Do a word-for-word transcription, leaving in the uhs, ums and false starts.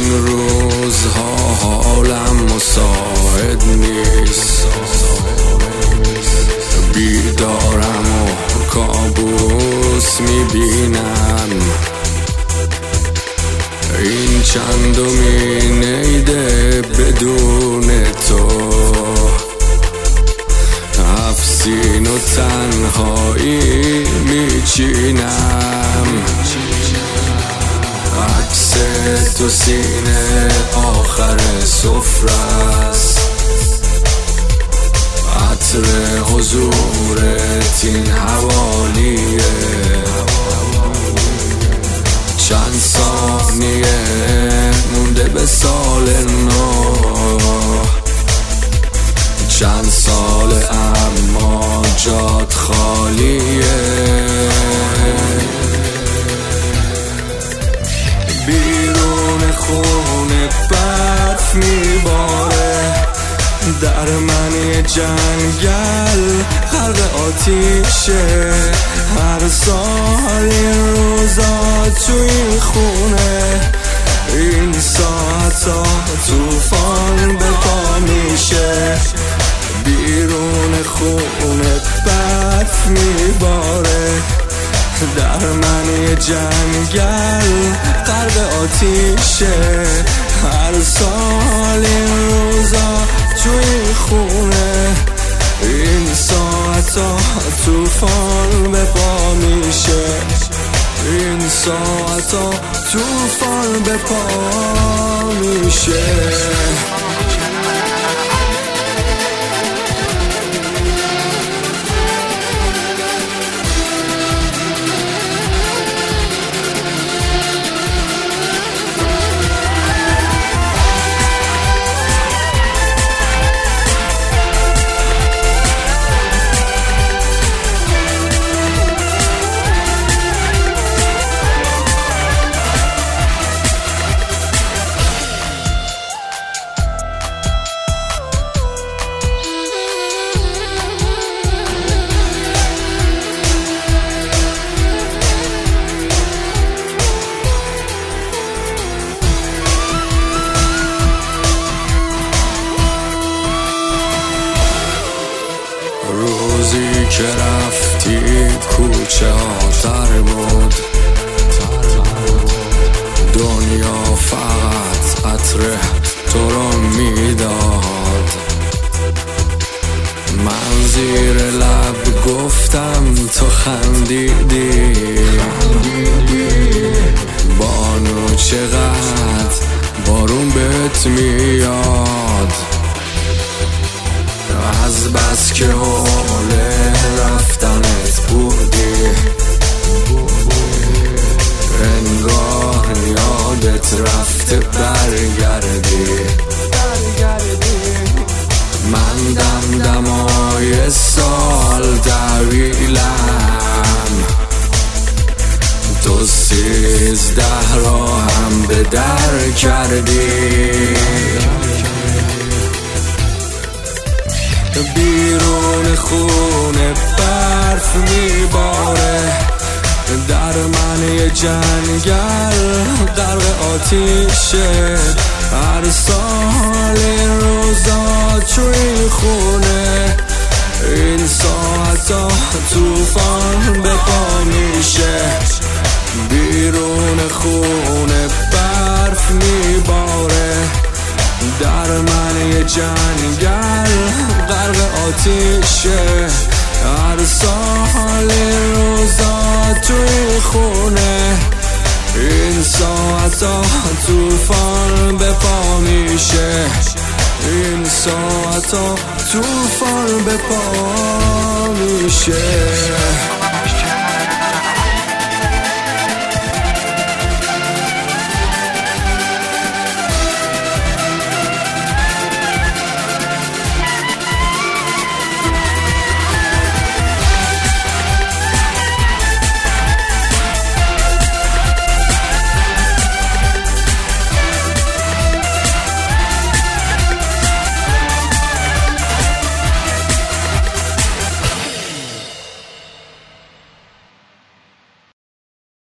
این روزها حالم مساعد نیست، بیدارم و کابوس میبینم. این چندمین عیده بدون تو، هفت سین و تنهایی میچینم. عکس تو سینه آخر سفره است، عطر حضورت این حوالیه. چند ثانیه مونده به سال نو، چند سال اما جات خالیه. بیرون خونه برف میباره، در من یه جنگل غرق آتیشه. هر سال این روزا تو این خونه، این ساعتا توفان به پا میشه. بیرون خونه برف میباره، در من یه جنگل غرق آتیشه. هر سال این روزا تو این خونه، این ساعتا توفان به پا میشه. این ساعتا توفان به پا میشه. روزی که رفتی کوچه ها تر بود، دنیا فقط عطر تو رو میداد. من زیر لب گفتم تو خندیدی، بانو چقدر بارون بهت میاد. از بس که حال رفتنت بودی، انگار یادت رفته برگردی. من دمدمای سال طویلم، تو سیزده را هم به در کردی. بیرون خونه برف میباره، در من یه جنگل غرق آتیشه. هر سال این روزا تو این خونه، این ساعتا توفان به پا میشه. بیرون خونه برف میباره، در من یه جنگل غرق آتیشه. هر سال این روزا تو این خونه، این ساعتا توفان به پا میشه. این ساعتا توفان به پا میشه.